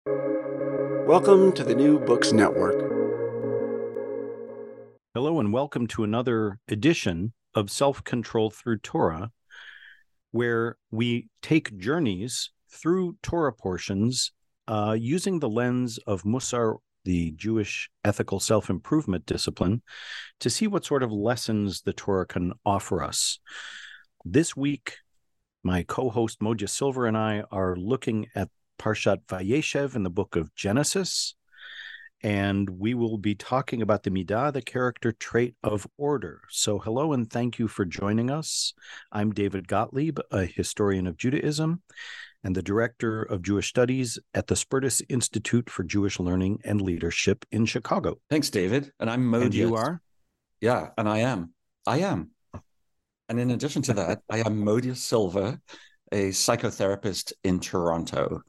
Welcome to the New Books Network. Hello, and welcome to another edition of Self-Control Through Torah, where we take journeys through Torah portions using the lens of Mussar, the Jewish ethical self-improvement discipline, to see what sort of lessons the Torah can offer us. This week, my co-host Moja Silver and I are looking at Parshat Vayeshev in the book of Genesis, and we will be talking about the Midah, the character trait of order. So hello and thank you for joining us. I'm David Gottlieb, a historian of Judaism and the director of Jewish Studies at the Spertus Institute for Jewish Learning and Leadership in Chicago. Thanks, David. And I'm Moja. And you are? Yeah, and I am. And in addition to that, I am Moja Silva, a psychotherapist in Toronto.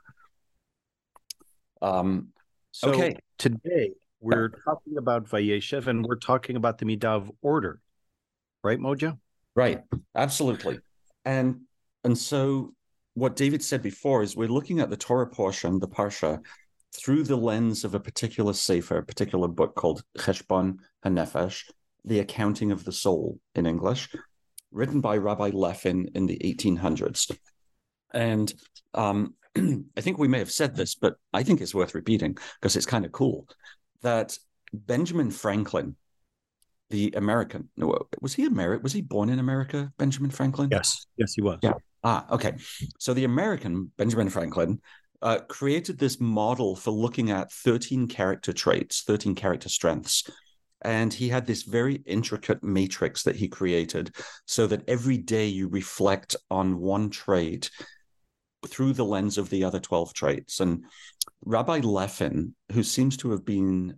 Okay. Today, we're talking about Vayeshev, and we're talking about the Midah of order. Right, Moja? Right. Absolutely. And so what David said before is we're looking at the Torah portion, the Parsha, through the lens of a particular sefer, a particular book called Cheshbon HaNefesh, The Accounting of the Soul in English, written by Rabbi Levin in the 1800s. And I think we may have said this, but I think it's worth repeating because it's kind of cool, that Benjamin Franklin, the American, was he born in America, Benjamin Franklin? Yes, he was. Yeah. Okay. So the American, Benjamin Franklin, created this model for looking at 13 character traits, 13 character strengths. And he had this very intricate matrix that he created so that every day you reflect on one trait through the lens of the other 12 traits. And Rabbi Levin, who seems to have been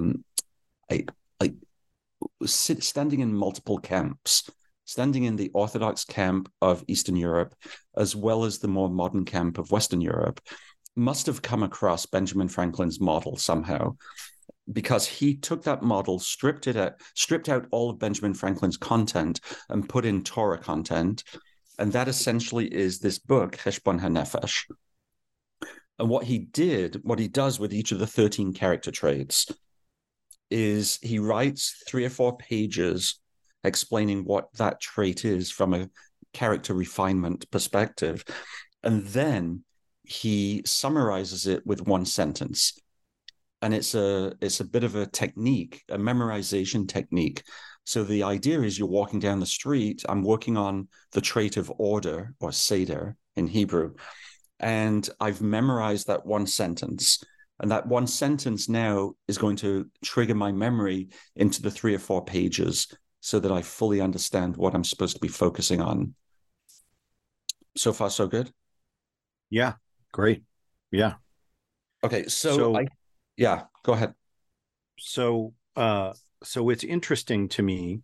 standing in multiple camps, standing in the Orthodox camp of Eastern Europe, as well as the more modern camp of Western Europe, must have come across Benjamin Franklin's model somehow, because he took that model, stripped out all of Benjamin Franklin's content and put in Torah content. And that essentially is this book, Cheshbon HaNefesh. And what he does with each of the 13 character traits is he writes 3 or 4 pages explaining what that trait is from a character refinement perspective. And then he summarizes it with one sentence. And it's a bit of a technique, a memorization technique. So the idea is you're walking down the street. I'm working on the trait of order, or seder in Hebrew. And I've memorized that one sentence. And that one sentence now is going to trigger my memory into the 3 or 4 pages so that I fully understand what I'm supposed to be focusing on. So far, so good? Yeah, great. Yeah. Okay, yeah, go ahead. So it's interesting to me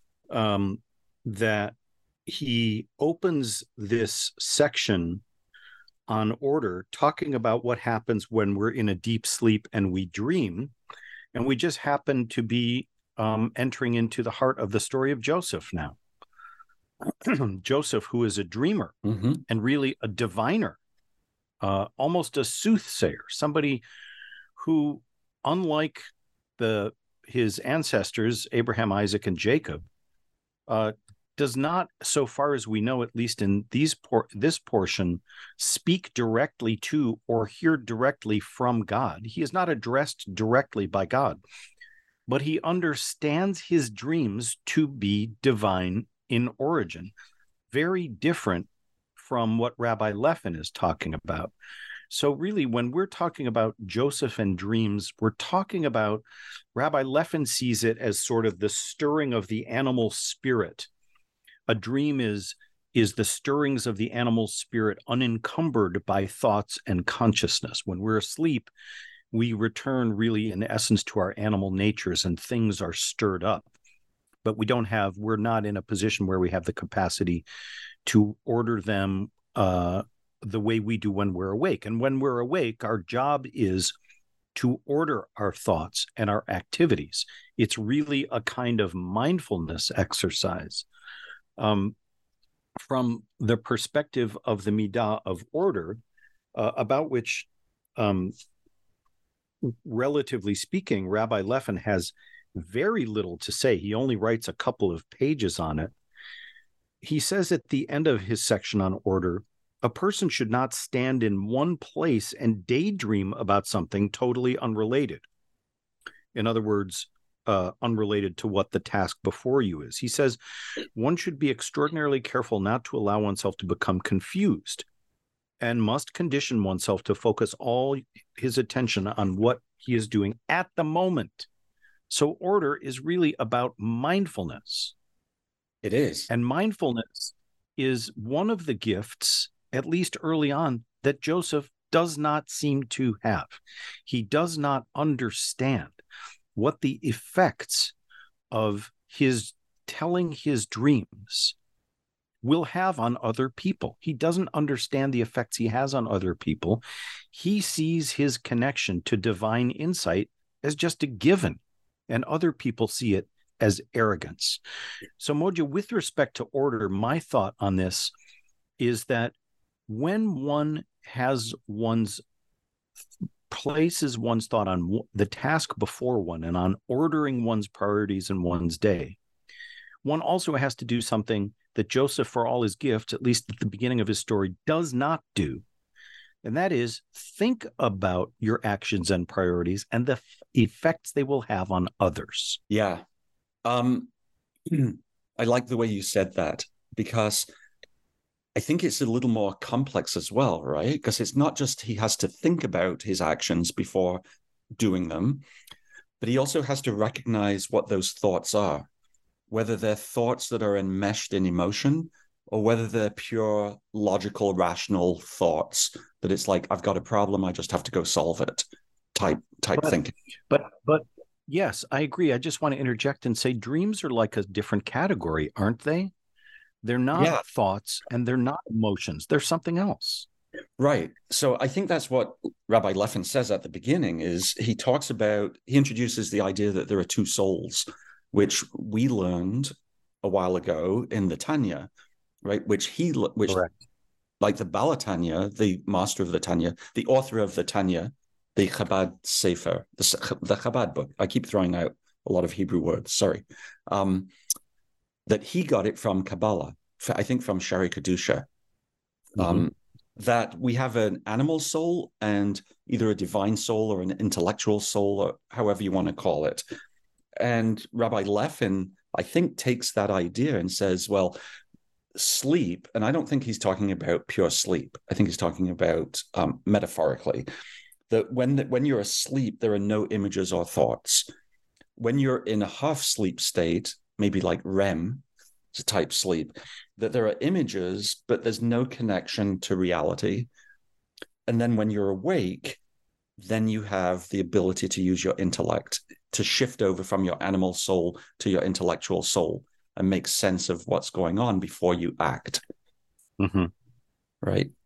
that he opens this section on order talking about what happens when we're in a deep sleep and we dream, and we just happen to be entering into the heart of the story of Joseph now. Joseph, who is a dreamer and really a diviner, almost a soothsayer, somebody who, unlike his ancestors, Abraham, Isaac, and Jacob, does not, so far as we know, at least in this portion, speak directly to or hear directly from God. He is not addressed directly by God, but he understands his dreams to be divine in origin, very different from what Rabbi Levin is talking about. So really, when we're talking about Joseph and dreams, we're talking about, Rabbi Levin sees it as sort of the stirring of the animal spirit. A dream is the stirrings of the animal spirit unencumbered by thoughts and consciousness. When we're asleep, we return really in essence to our animal natures and things are stirred up. But we're not in a position where we have the capacity to order them the way we do when we're awake. And when we're awake, our job is to order our thoughts and our activities. It's really a kind of mindfulness exercise. From the perspective of the Midah of order, about which relatively speaking, Rabbi Leffen has very little to say. He only writes a couple of pages on it. He says at the end of his section on order, a person should not stand in one place and daydream about something totally unrelated. In other words, unrelated to what the task before you is. He says one should be extraordinarily careful not to allow oneself to become confused and must condition oneself to focus all his attention on what he is doing at the moment. So order is really about mindfulness. It is. And mindfulness is one of the gifts, at least early on, that Joseph does not seem to have. He does not understand what the effects of his telling his dreams will have on other people. He doesn't understand the effects he has on other people. He sees his connection to divine insight as just a given, and other people see it as arrogance. So, Mojo, with respect to order, my thought on this is that when one places one's thought on the task before one and on ordering one's priorities in one's day, one also has to do something that Joseph, for all his gifts, at least at the beginning of his story, does not do. And that is think about your actions and priorities and the effects they will have on others. Yeah. I like the way you said that, because I think it's a little more complex as well, right? Because it's not just he has to think about his actions before doing them, but he also has to recognize what those thoughts are, whether they're thoughts that are enmeshed in emotion or whether they're pure logical, rational thoughts that it's like, I've got a problem, I just have to go solve it type thinking. But yes, I agree. I just want to interject and say dreams are like a different category, aren't they? They're not thoughts and they're not emotions. They're something else. Right. So I think that's what Rabbi Leffen says at the beginning is he introduces the idea that there are two souls, which we learned a while ago in the Tanya, right? Which Correct. Like the Baal HaTanya, the master of the Tanya, the author of the Tanya, the Chabad Sefer, the Chabad book. I keep throwing out a lot of Hebrew words, sorry. That he got it from Kabbalah, I think from Shari Kedusha, that we have an animal soul and either a divine soul or an intellectual soul, or however you want to call it. And Rabbi Leffen, I think, takes that idea and says, well, sleep, and I don't think he's talking about pure sleep. I think he's talking about metaphorically, that when you're asleep, there are no images or thoughts. When you're in a half sleep state, maybe like REM, it's a type sleep, that there are images, but there's no connection to reality. And then when you're awake, then you have the ability to use your intellect to shift over from your animal soul to your intellectual soul and make sense of what's going on before you act. Right.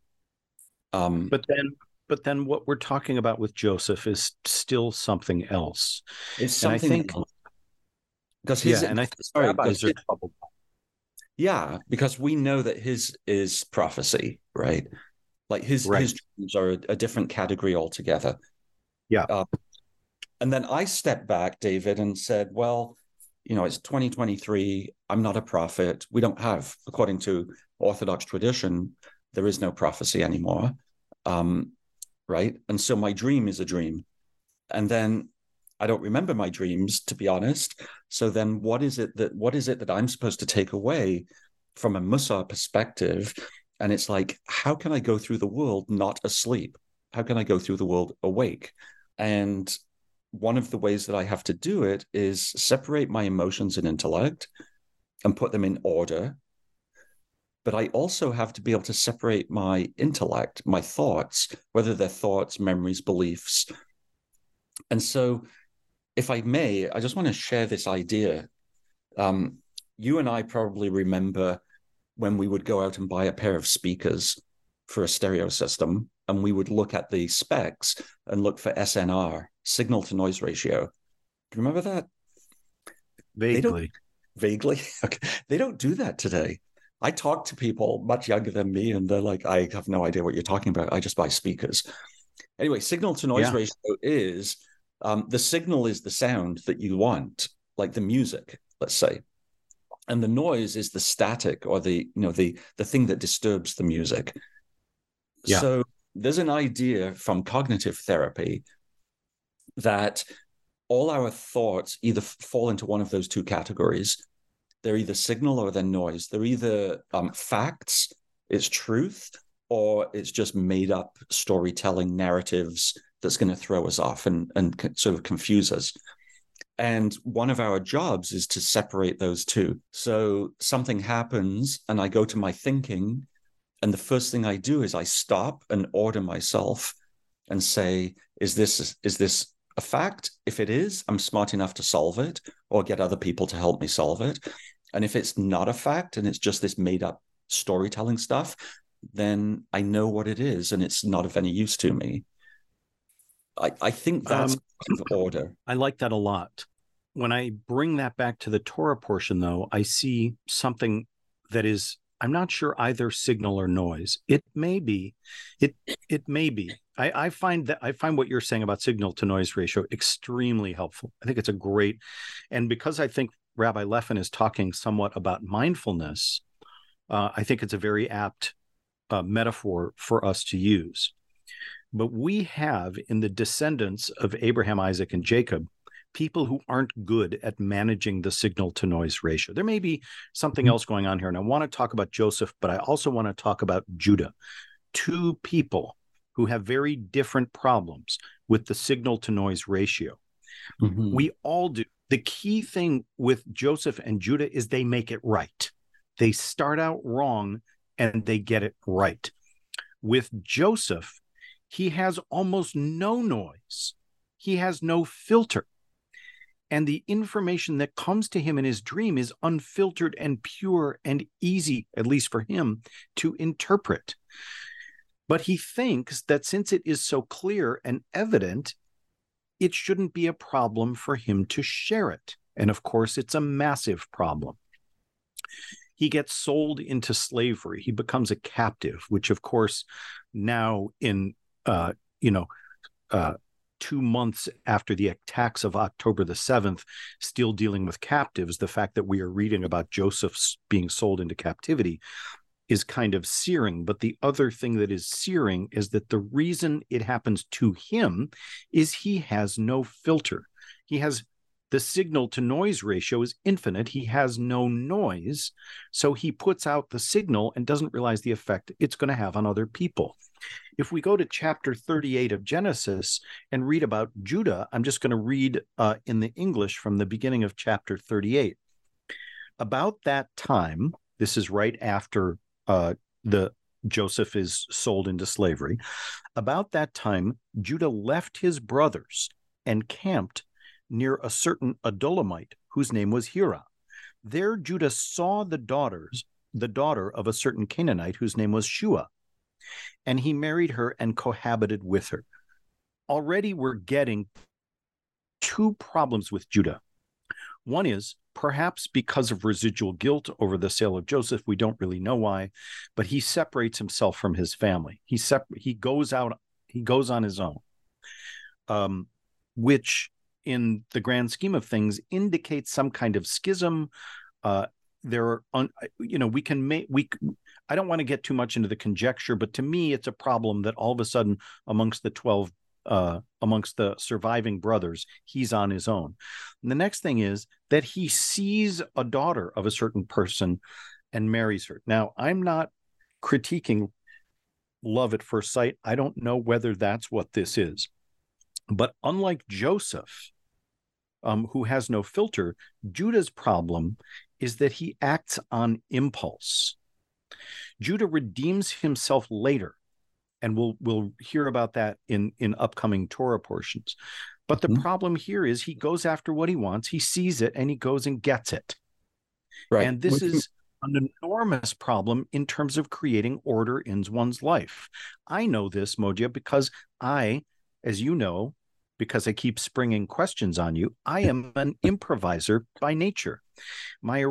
But then what we're talking about with Joseph is still something else. It's something, and I think, because his, and I think rabbis are troubled. Yeah, because we know that his is prophecy, right? Like his dreams are a different category altogether. Yeah. And then I stepped back, David, and said, well, it's 2023. I'm not a prophet. We don't have, according to Orthodox tradition, there is no prophecy anymore. Right. And so my dream is a dream. And then I don't remember my dreams, to be honest. So then what is it that I'm supposed to take away from a Musar perspective? And it's like, how can I go through the world not asleep? How can I go through the world awake? And one of the ways that I have to do it is separate my emotions and intellect and put them in order. But I also have to be able to separate my intellect, my thoughts, whether they're thoughts, memories, beliefs. And so, if I may, I just want to share this idea. You and I probably remember when we would go out and buy a pair of speakers for a stereo system, and we would look at the specs and look for SNR, signal to noise ratio. Do you remember that? Vaguely. Vaguely? Okay. They don't do that today. I talk to people much younger than me, and they're like, I have no idea what you're talking about. I just buy speakers. Anyway, signal to noise ratio is The signal is the sound that you want, like the music, let's say. And the noise is the static, or the thing that disturbs the music. Yeah. So there's an idea from cognitive therapy that all our thoughts either fall into one of those two categories. They're either signal or they're noise. They're either facts, it's truth, or it's just made up storytelling narratives that's going to throw us off and sort of confuse us. And one of our jobs is to separate those two. So something happens and I go to my thinking, and the first thing I do is I stop and order myself and say, is this a fact? If it is, I'm smart enough to solve it or get other people to help me solve it. And if it's not a fact and it's just this made up storytelling stuff, then I know what it is and it's not of any use to me. I think that's order. I like that a lot. When I bring that back to the Torah portion, though, I see something that is, I'm not sure, either signal or noise. It may be. It may be. I find what you're saying about signal to noise ratio extremely helpful. I think it's a great, and because I think Rabbi Leffen is talking somewhat about mindfulness, I think it's a very apt metaphor for us to use. But we have in the descendants of Abraham, Isaac, and Jacob, people who aren't good at managing the signal to noise ratio. There may be something else going on here. And I want to talk about Joseph, but I also want to talk about Judah. Two people who have very different problems with the signal to noise ratio. Mm-hmm. We all do. The key thing with Joseph and Judah is they make it right. They start out wrong and they get it right. With Joseph, he has almost no noise. He has no filter. And the information that comes to him in his dream is unfiltered and pure and easy, at least for him, to interpret. But he thinks that since it is so clear and evident, it shouldn't be a problem for him to share it. And of course, it's a massive problem. He gets sold into slavery. He becomes a captive, which of course now in 2 months after the attacks of October the 7th, still dealing with captives, the fact that we are reading about Joseph being sold into captivity is kind of searing. But the other thing that is searing is that the reason it happens to him is he has no filter. He has the signal to noise ratio is infinite. He has no noise. So he puts out the signal and doesn't realize the effect it's going to have on other people. If we go to chapter 38 of Genesis and read about Judah, I'm just going to read in the English from the beginning of chapter 38. About that time, this is right after Joseph is sold into slavery. About that time, Judah left his brothers and camped near a certain Adulamite whose name was Hira. There Judah saw the daughter of a certain Canaanite whose name was Shua, and he married her and cohabited with her. Already we're getting two problems with Judah. One is perhaps because of residual guilt over the sale of Joseph. We don't really know why, but he separates himself from his family. He goes on his own, which in the grand scheme of things indicates some kind of schism. I don't want to get too much into the conjecture, but to me, it's a problem that all of a sudden amongst the 12, amongst the surviving brothers, he's on his own. And the next thing is that he sees a daughter of a certain person and marries her. Now, I'm not critiquing love at first sight. I don't know whether that's what this is. But unlike Joseph, who has no filter, Judah's problem is that he acts on impulse. Judah redeems himself later, and we'll hear about that in upcoming Torah portions. But the problem here is he goes after what he wants, he sees it, and he goes and gets it. Right. And this is an enormous problem in terms of creating order in one's life. I know this, Modia, because as you know, because I keep springing questions on you, I am an improviser by nature. My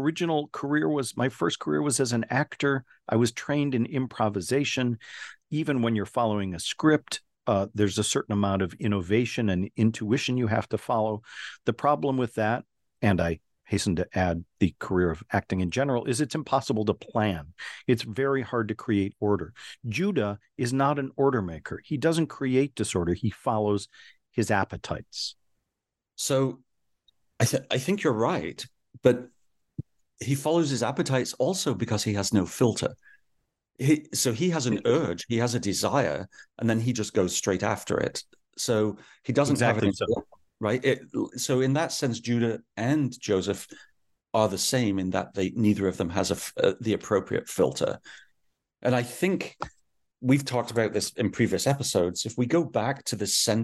first career was as an actor. I was trained in improvisation. Even when you're following a script, there's a certain amount of innovation and intuition you have to follow. The problem with that, and I hasten to add the career of acting in general, is it's impossible to plan. It's very hard to create order. Judah is not an order maker. He doesn't create disorder. He follows his appetites. So I think you're right, but he follows his appetites also because he has no filter. So he has an urge, he has a desire, and then he just goes straight after it. So he doesn't Exactly have so. Right? So in that sense, Judah and Joseph are the same in that neither of them has the appropriate filter. And I think we've talked about this in previous episodes. If we go back to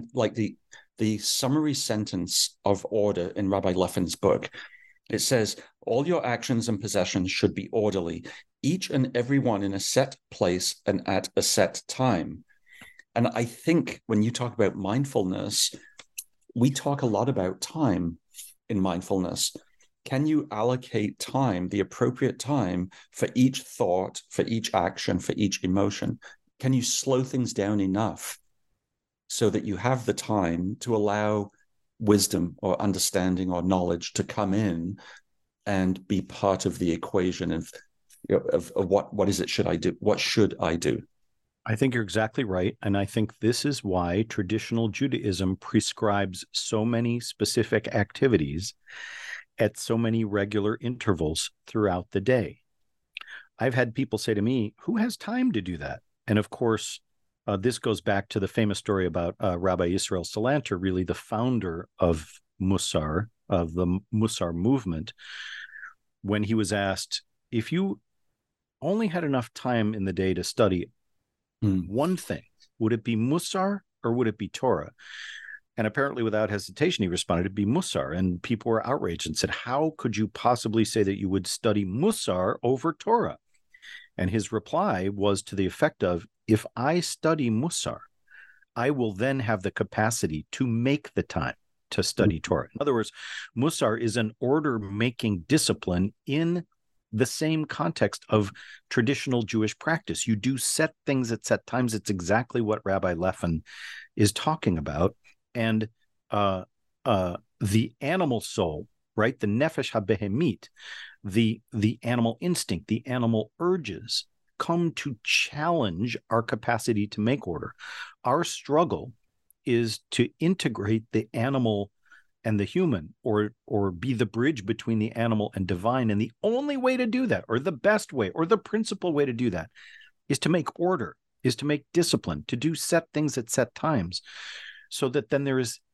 the summary sentence of order in Rabbi Leffen's book, it says, all your actions and possessions should be orderly, each and every one in a set place and at a set time. And I think when you talk about mindfulness, we talk a lot about time in mindfulness. Can you allocate time, the appropriate time for each thought, for each action, for each emotion? Can you slow things down enough so that you have the time to allow wisdom or understanding or knowledge to come in and be part of the equation of what is it should I do? What should I do? I think you're exactly right. And I think this is why traditional Judaism prescribes so many specific activities at so many regular intervals throughout the day. I've had people say to me, who has time to do that? And of course, this goes back to the famous story about Rabbi Yisrael Salanter, really the founder of Mussar, of the Mussar movement, when he was asked, if you only had enough time in the day to study one thing, would it be Mussar or would it be Torah? And apparently without hesitation, he responded, it'd be Mussar. And people were outraged and said, how could you possibly say that you would study Mussar over Torah? And his reply was to the effect of, if I study Mussar, I will then have the capacity to make the time to study Torah. In other words, Mussar is an order-making discipline in the same context of traditional Jewish practice. You do set things at set times. It's exactly what Rabbi Leffen is talking about. And the animal soul, right? The nefesh habehemit, the animal instinct, the animal urges come to challenge our capacity to make order. Our struggle is to integrate the animal and the human, or be the bridge between the animal and divine. And the only way to do that, or the best way, or the principal way to do that, is to make order, is to make discipline, to do set things at set times, so that then there is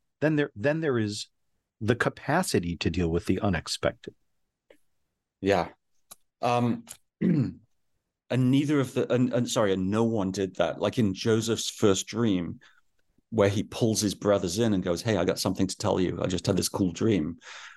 the capacity to deal with the unexpected. Yeah. And neither of and no one did that. Like in Joseph's first dream, where he pulls his brothers in and goes, hey, I got something to tell you. I just had this cool dream.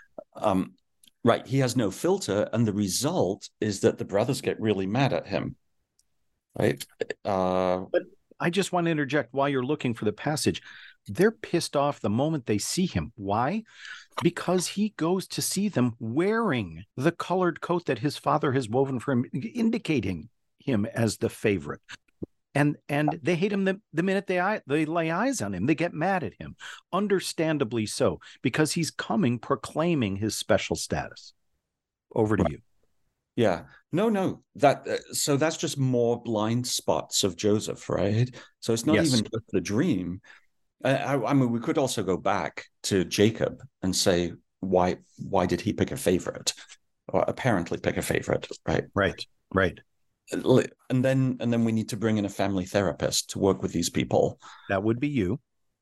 Right. He has no filter. And the result is that the brothers get really mad at him. Right. But I just want to interject while you're looking for the passage. They're pissed off the moment they see him. Why? Because he goes to see them wearing the colored coat that his father has woven for him, indicating him as the favorite. And they hate him the minute they lay eyes on him. They get mad at him, understandably so, because he's coming proclaiming his special status. Over to you. Yeah. No. So that's just more blind spots of Joseph, right? So it's not even just the dream. I mean, we could also go back to Jacob and say, why did he pick a favorite, or apparently pick a favorite, right? Right. And then we need to bring in a family therapist to work with these people. That would be you.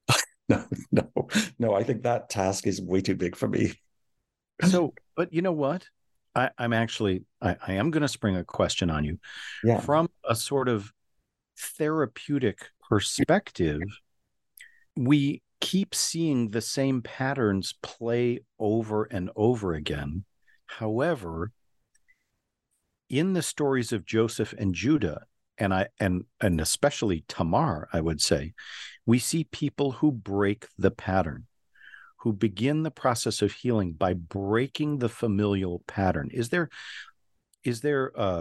No. I think that task is way too big for me. So, but you know what? I am going to spring a question on you. Yeah. From a sort of therapeutic perspective, we keep seeing the same patterns play over and over again. However, in the stories of Joseph and Judah, and especially Tamar, I would say, we see people who break the pattern, who begin the process of healing by breaking the familial pattern. Is there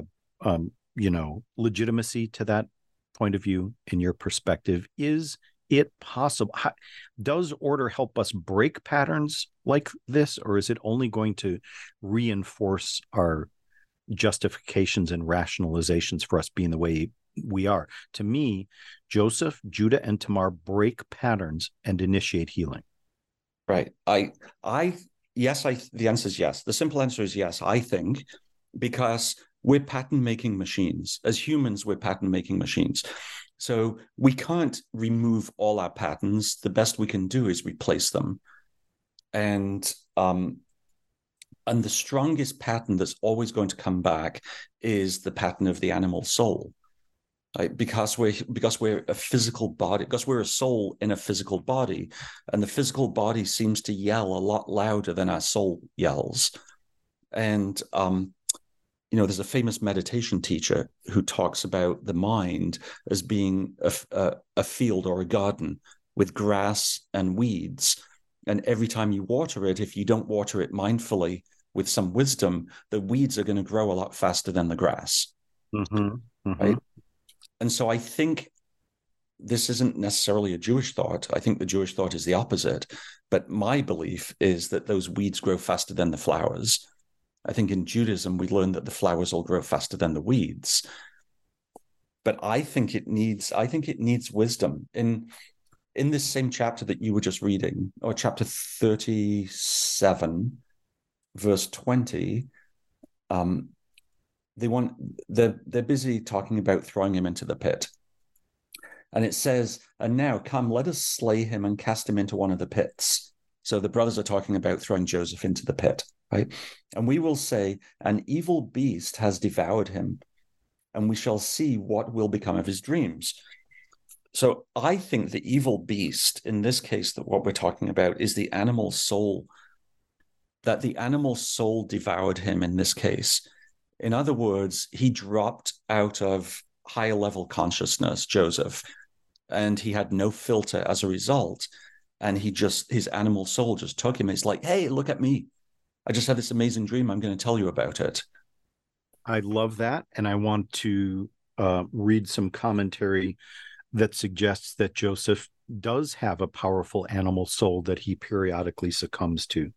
legitimacy to that point of view in your perspective? Is it possible? Does order help us break patterns like this, or is it only going to reinforce our justifications and rationalizations for us being the way we are? To me, Joseph, Judah, and Tamar break patterns and initiate healing. Right. Yes, the answer is yes. The simple answer is yes, I think, because we're pattern-making machines. As humans, we're pattern-making machines. So we can't remove all our patterns. The best we can do is replace them. And the strongest pattern that's always going to come back is the pattern of the animal soul. Right? Because we're a physical body, because we're a soul in a physical body, and the physical body seems to yell a lot louder than our soul yells. And there's a famous meditation teacher who talks about the mind as being a field or a garden with grass and weeds. And every time you water it, if you don't water it mindfully with some wisdom, the weeds are going to grow a lot faster than the grass. Mm-hmm. Mm-hmm. Right? And so I think this isn't necessarily a Jewish thought. I think the Jewish thought is the opposite. But my belief is that those weeds grow faster than the flowers. I think in Judaism, we learned that the flowers will grow faster than the weeds. But I think it needs wisdom. In this same chapter that you were just reading, or chapter 37, verse 20, they're busy talking about throwing him into the pit. And it says, and now come, let us slay him and cast him into one of the pits. So the brothers are talking about throwing Joseph into the pit, right? And we will say, an evil beast has devoured him, and we shall see what will become of his dreams. So I think the evil beast, in this case, that what we're talking about is the animal soul, that the animal soul devoured him in this case. In other words, he dropped out of higher level consciousness, Joseph, and he had no filter as a result. And his animal soul just took him. It's like, hey, look at me. I just had this amazing dream. I'm going to tell you about it. I love that. And I want to read some commentary that suggests that Joseph does have a powerful animal soul that he periodically succumbs to.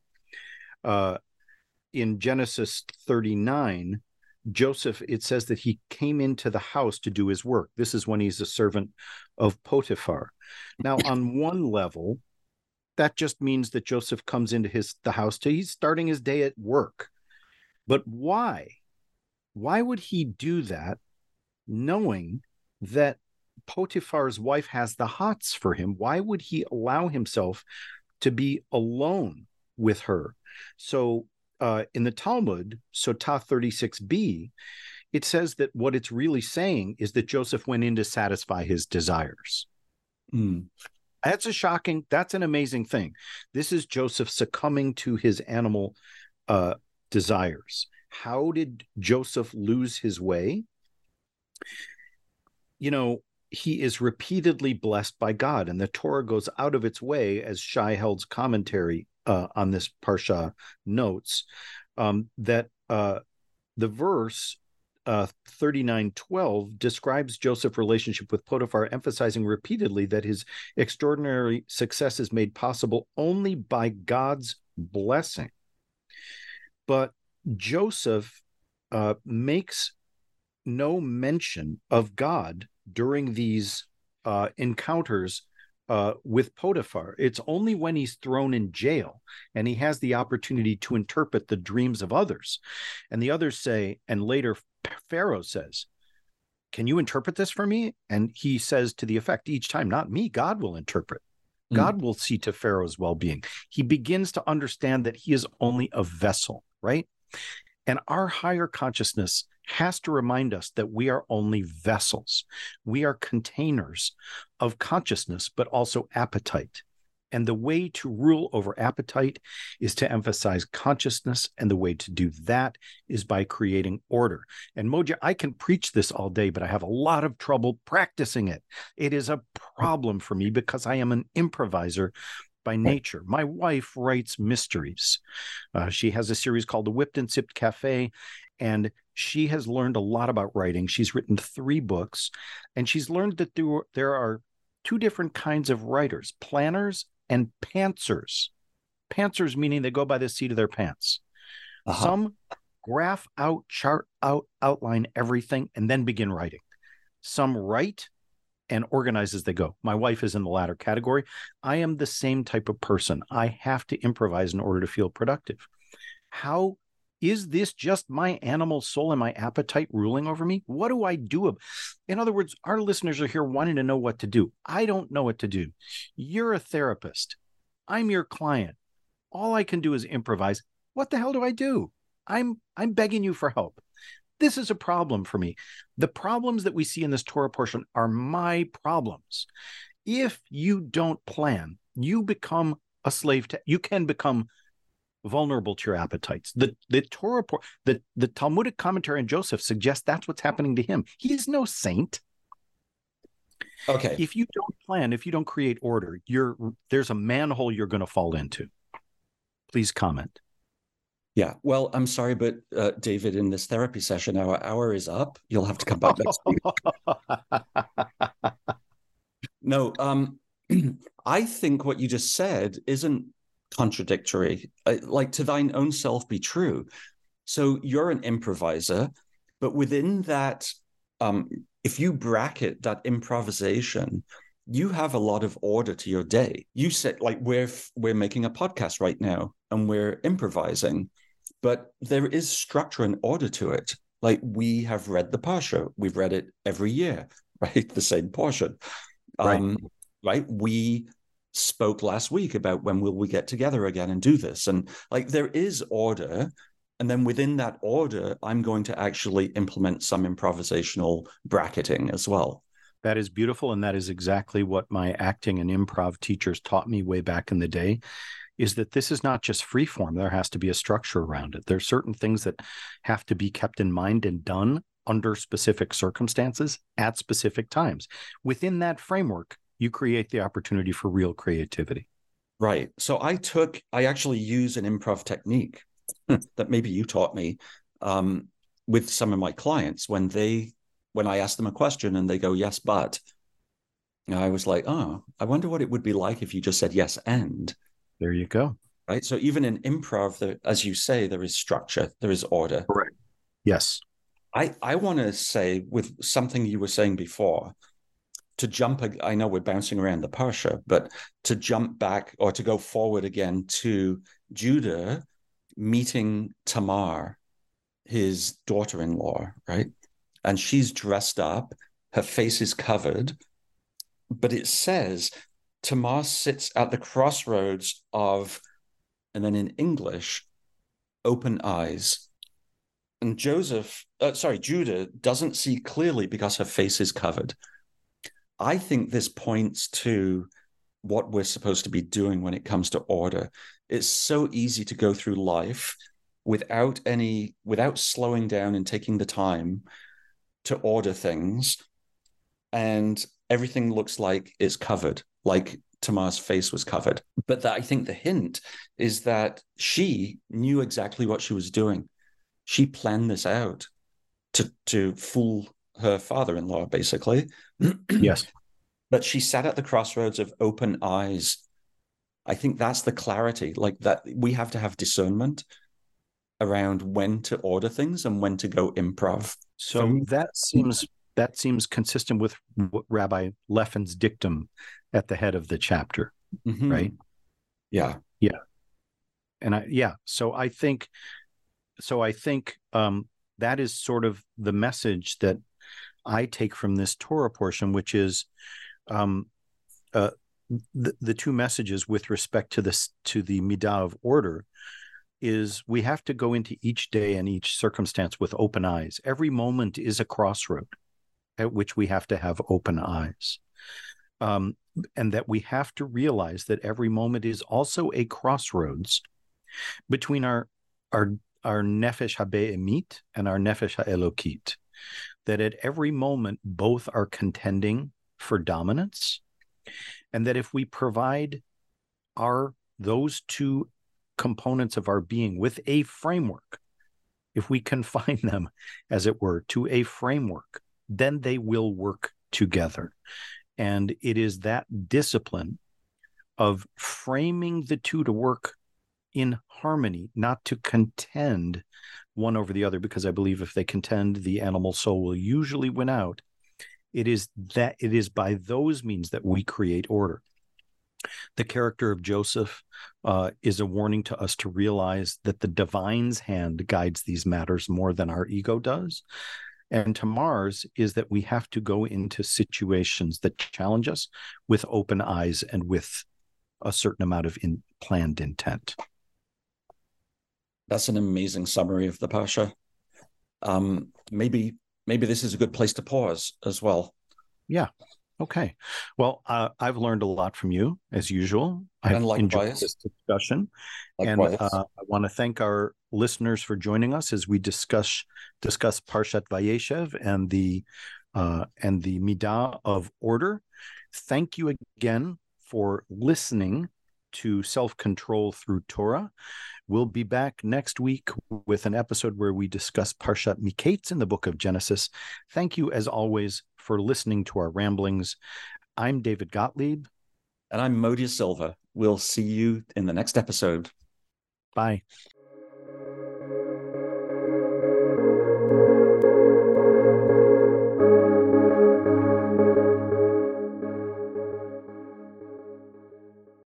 In Genesis 39, Joseph, it says that he came into the house to do his work. This is when he's a servant of Potiphar. Now, on one level, that just means that Joseph comes into the house he's starting his day at work. But why? Why would he do that, knowing that Potiphar's wife has the hots for him? Why would he allow himself to be alone with her? So in the Talmud, Sotah 36b, it says that what it's really saying is that Joseph went in to satisfy his desires. That's an amazing thing. This is Joseph succumbing to his animal desires. How did Joseph lose his way? He is repeatedly blessed by God, and the Torah goes out of its way, as Shai Held's commentary on this parsha notes, that the verse 39:12 describes Joseph's relationship with Potiphar, emphasizing repeatedly that his extraordinary success is made possible only by God's blessing. But Joseph makes no mention of God during these encounters with Potiphar. It's only when he's thrown in jail and he has the opportunity to interpret the dreams of others. And the others say, and later Pharaoh says, can you interpret this for me? And he says to the effect, each time, not me, God will interpret. God will see to Pharaoh's well-being. He begins to understand that he is only a vessel, right? And our higher consciousness has to remind us that we are only vessels. We are containers of consciousness, but also appetite. And the way to rule over appetite is to emphasize consciousness. And the way to do that is by creating order. And Moja, I can preach this all day, but I have a lot of trouble practicing it. It is a problem for me because I am an improviser by nature. My wife writes mysteries. She has a series called The Whipped and Sipped Cafe, and she has learned a lot about writing. She's written 3 books, and she's learned that there are two different kinds of writers, planners and pantsers. Pantsers meaning they go by the seat of their pants. Some graph out, chart out, outline everything, and then begin writing. Some write and organize as they go. My wife is in the latter category. I am the same type of person. I have to improvise in order to feel productive. How is this just my animal soul and my appetite ruling over me? What do I do? In other words, our listeners are here wanting to know what to do. I don't know what to do. You're a therapist. I'm your client. All I can do is improvise. What the hell do I do? I'm begging you for help. This is a problem for me. The problems that we see in this Torah portion are my problems. If you don't plan, you become a slave to, you can become vulnerable to your appetites. The Torah, the Talmudic commentary on Joseph suggests that's what's happening to him. He's no saint. Okay. If you don't plan, if you don't create order, there's a manhole you're going to fall into. Please comment. Yeah, well, I'm sorry, but David, in this therapy session, our hour is up. You'll have to come back next week. No, I think what you just said isn't contradictory. Like, to thine own self be true. So you're an improviser, but within that, if you bracket that improvisation, you have a lot of order to your day. You said, like, we're making a podcast right now and we're improvising, but there is structure and order to it. Like, we have read the Parsha. We've read it every year, right? The same portion. Right. We spoke last week about when will we get together again and do this. And like, there is order. And then within that order, I'm going to actually implement some improvisational bracketing as well. That is beautiful. And that is exactly what my acting and improv teachers taught me way back in the day, is that this is not just free form. There has to be a structure around it. There are certain things that have to be kept in mind and done under specific circumstances at specific times. Within that framework, you create the opportunity for real creativity. Right. So I actually use an improv technique that maybe you taught me with some of my clients when I ask them a question and they go, yes, but. I was like, oh, I wonder what it would be like if you just said yes, and. There you go. Right. So even in improv, as you say, there is structure, there is order. Correct. Yes. I want to say, with something you were saying before, to jump, I know we're bouncing around the Parsha, but to jump back or to go forward again to Judah meeting Tamar, his daughter-in-law, right? And she's dressed up, her face is covered, but it says Tamar sits at the crossroads of, and then in English, open eyes. And Judah doesn't see clearly because her face is covered. I think this points to what we're supposed to be doing when it comes to order. It's so easy to go through life without slowing down and taking the time to order things. And everything looks like it's covered, like Tamar's face was covered. But I think the hint is that she knew exactly what she was doing. She planned this out to fool her father-in-law, basically. Yes. But she sat at the crossroads of open eyes. I think that's the clarity, like that we have to have discernment around when to order things and when to go improv. So that seems consistent with Rabbi Leffen's dictum at the head of the chapter, right? Yeah. And so I think that is sort of the message that I take from this Torah portion, which is the two messages with respect to the midah of order, is we have to go into each day and each circumstance with open eyes. Every moment is a crossroad at which we have to have open eyes. And that we have to realize that every moment is also a crossroads between our nefesh habe'emit and our nefesh ha'elokit. That at every moment, both are contending for dominance. And that if we provide those two components of our being with a framework, if we confine them, as it were, to a framework, then they will work together. And it is that discipline of framing the two to work in harmony, not to contend one over the other, because I believe if they contend, the animal soul will usually win out. It is by those means that we create order. The character of Joseph is a warning to us to realize that the divine's hand guides these matters more than our ego does. And Tamar's is that we have to go into situations that challenge us with open eyes and with a certain amount of planned intent. That's an amazing summary of the Parsha. Maybe this is a good place to pause as well. Yeah. Okay. Well, I've learned a lot from you, as usual. I've enjoyed this discussion. Likewise. And I want to thank our listeners for joining us as we discuss Parshat Vayeshev and the Midah of order. Thank you again for listening to Self-Control Through Torah. We'll be back next week with an episode where we discuss Parshat Miketz in the book of Genesis. Thank you, as always, for listening to our ramblings. I'm David Gottlieb. And I'm Modia Silva. We'll see you in the next episode. Bye.